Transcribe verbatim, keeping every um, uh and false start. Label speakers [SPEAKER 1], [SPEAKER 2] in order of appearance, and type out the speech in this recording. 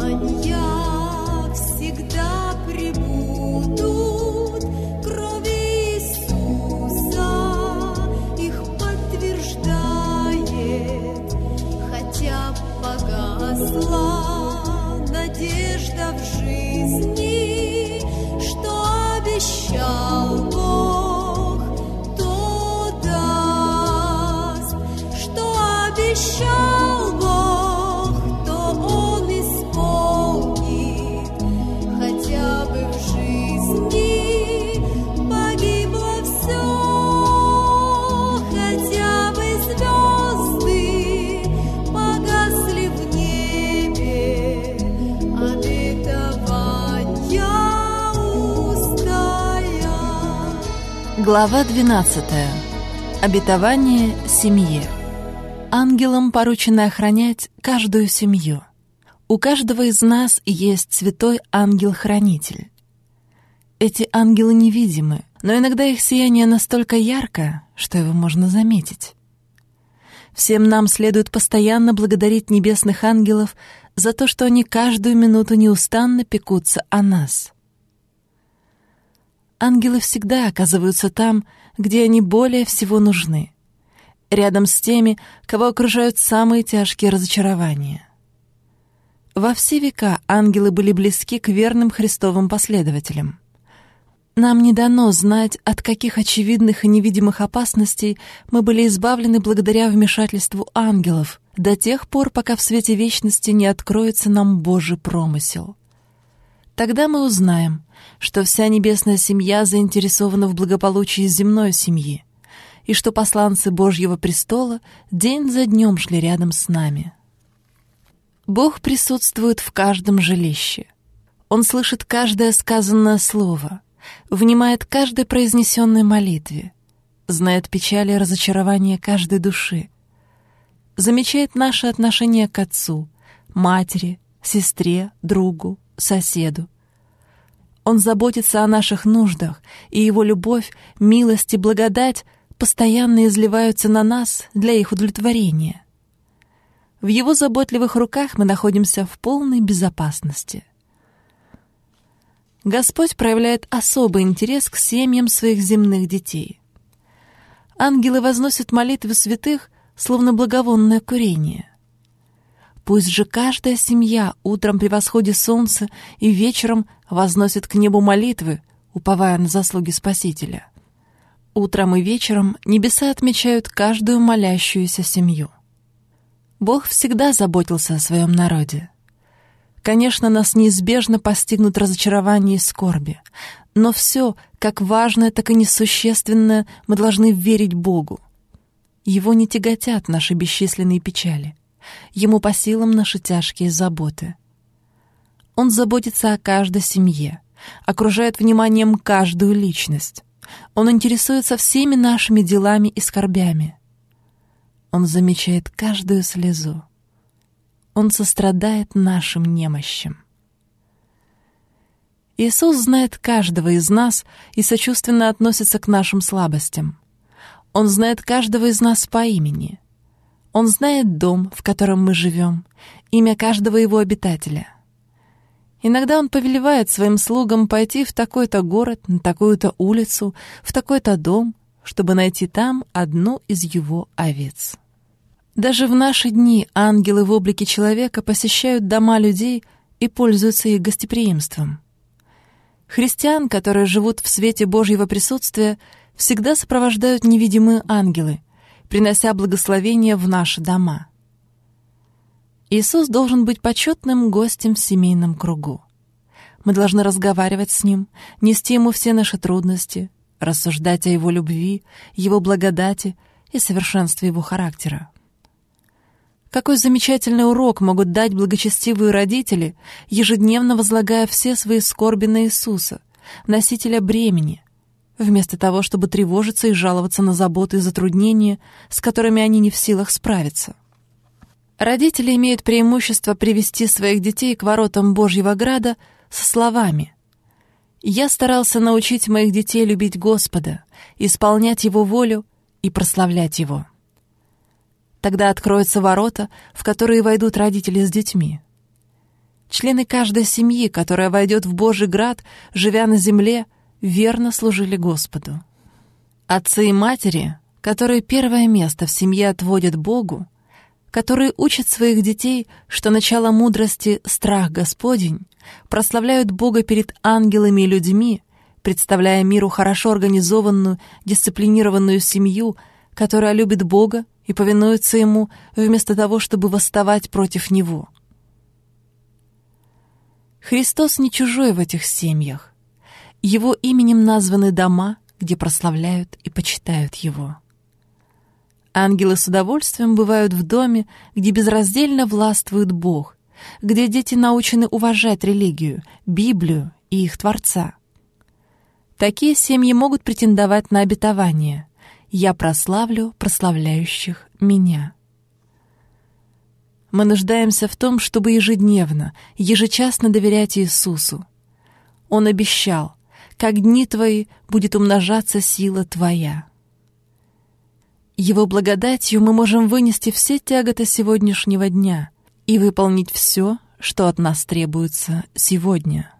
[SPEAKER 1] всегда прибудут, крови Иисуса их подтверждает, хотя погасла надежда в жизни, что обещал Бог, то даст, что обещал Бог, то Он исполнит, хотя бы в жизни погибло все, хотя бы звезды погасли в небе, обетования устоят.
[SPEAKER 2] Глава двенадцатая. Обетование семье. Ангелам поручено охранять каждую семью. У каждого из нас есть святой ангел-хранитель. Эти ангелы невидимы, но иногда их сияние настолько ярко, что его можно заметить. Всем нам следует постоянно благодарить небесных ангелов за то, что они каждую минуту неустанно пекутся о нас. Ангелы всегда оказываются там, где они более всего нужны, рядом с теми, кого окружают самые тяжкие разочарования. Во все века ангелы были близки к верным Христовым последователям. Нам не дано знать, от каких очевидных и невидимых опасностей мы были избавлены благодаря вмешательству ангелов, до тех пор, пока в свете вечности не откроется нам Божий промысел. Тогда мы узнаем, что вся небесная семья заинтересована в благополучии земной семьи, и что посланцы Божьего престола день за днем шли рядом с нами. Бог присутствует в каждом жилище. Он слышит каждое сказанное слово, внимает каждой произнесенной молитве, знает печали и разочарования каждой души, замечает наши отношения к отцу, матери, сестре, другу, соседу. Он заботится о наших нуждах, и Его любовь, милость и благодать постоянно изливаются на нас для их удовлетворения. В Его заботливых руках мы находимся в полной безопасности. Господь проявляет особый интерес к семьям своих земных детей. Ангелы возносят молитвы святых, словно благовонное курение. Пусть же каждая семья утром при восходе солнца и вечером возносит к небу молитвы, уповая на заслуги Спасителя. Утром и вечером небеса отмечают каждую молящуюся семью. Бог всегда заботился о своем народе. Конечно, нас неизбежно постигнут разочарования и скорби, но все, как важное, так и несущественное, мы должны верить Богу. Его не тяготят наши бесчисленные печали. Ему по силам наши тяжкие заботы. Он заботится о каждой семье, окружает вниманием каждую личность. Он интересуется всеми нашими делами и скорбями. Он замечает каждую слезу. Он сострадает нашим немощам. Иисус знает каждого из нас и сочувственно относится к нашим слабостям. Он знает каждого из нас по имени. Он знает дом, в котором мы живем, имя каждого его обитателя. Иногда Он повелевает своим слугам пойти в такой-то город, на такую-то улицу, в такой-то дом, чтобы найти там одну из Его овец. Даже в наши дни ангелы в облике человека посещают дома людей и пользуются их гостеприимством. Христиан, которые живут в свете Божьего присутствия, всегда сопровождают невидимые ангелы, принося благословение в наши дома. Иисус должен быть почетным гостем в семейном кругу. Мы должны разговаривать с Ним, нести Ему все наши трудности, рассуждать о Его любви, Его благодати и совершенстве Его характера. Какой замечательный урок могут дать благочестивые родители, ежедневно возлагая все свои скорби на Иисуса, носителя бремени, вместо того, чтобы тревожиться и жаловаться на заботы и затруднения, с которыми они не в силах справиться. Родители имеют преимущество привести своих детей к воротам Божьего града со словами: «Я старался научить моих детей любить Господа, исполнять Его волю и прославлять Его». Тогда откроются ворота, в которые войдут родители с детьми. Члены каждой семьи, которая войдет в Божий град, живя на земле, верно служили Господу. Отцы и матери, которые первое место в семье отводят Богу, которые учат своих детей, что начало мудрости — страх Господень, прославляют Бога перед ангелами и людьми, представляя миру хорошо организованную, дисциплинированную семью, которая любит Бога и повинуется Ему вместо того, чтобы восставать против Него. Христос не чужой в этих семьях. Его именем названы дома, где прославляют и почитают Его. Ангелы с удовольствием бывают в доме, где безраздельно властвует Бог, где дети научены уважать религию, Библию и их Творца. Такие семьи могут претендовать на обетование «Я прославлю прославляющих Меня». Мы нуждаемся в том, чтобы ежедневно, ежечасно доверять Иисусу. Он обещал: «Как дни твои будет умножаться сила твоя». Его благодатью мы можем вынести все тяготы сегодняшнего дня и выполнить все, что от нас требуется сегодня.